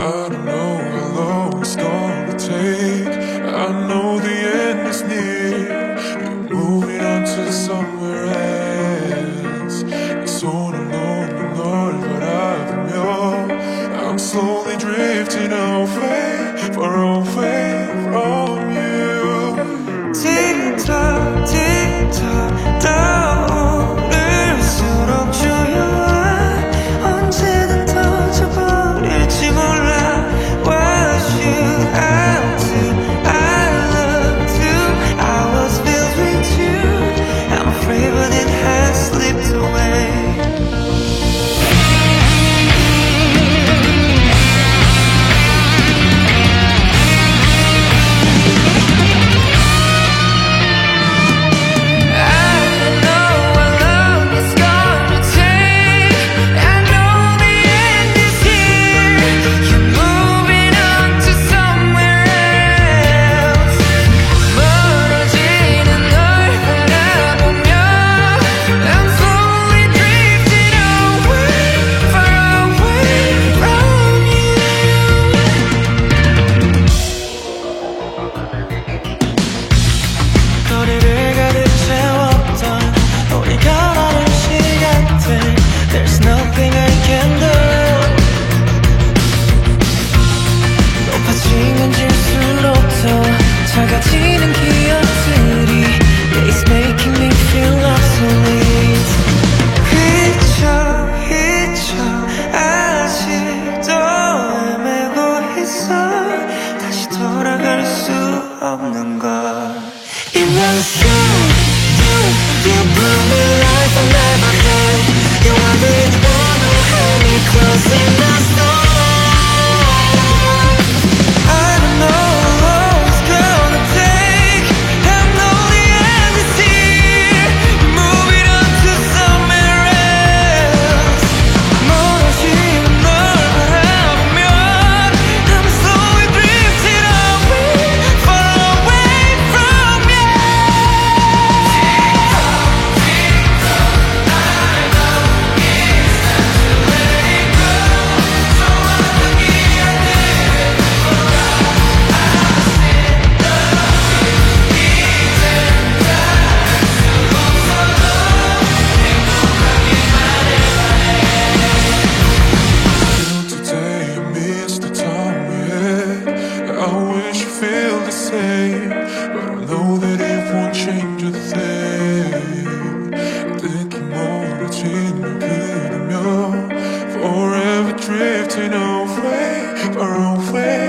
don't know how long it's gonna take. I know the end is near. You're moving on to somewhere else. 손을 놓는 널 바라보며 I'm slowly drifting away, far away from you. 틱톡 틱톡 떠오를수록 조여와 언제든 터져버릴지 몰라. What should I do? I love to hours filled with you. I'm afraid but it has slipped away. 거리를 가득 채웠던 우리 걸어온 시간들 There's nothing I can do. 높아지면 질수록 더 작아지는 기억들이 Yeah, it's making me feel obsolete. 휘쳐 아직도 헤매고 있어. 다시 돌아갈 수 없는 걸. In the sky, you brought me life I never had. You are the one who held me close in the storm. I don't know how long it's gonna take. I know the end is here. Moving on to somewhere else. 멀어지는 널 바라보면 I'm slowly drifting away, far away from you. Today I miss the time we had. I wish you feel the same, but I know that it won't change a thing. 듣기 멀어진 널 그리며 Forever drifting away, far away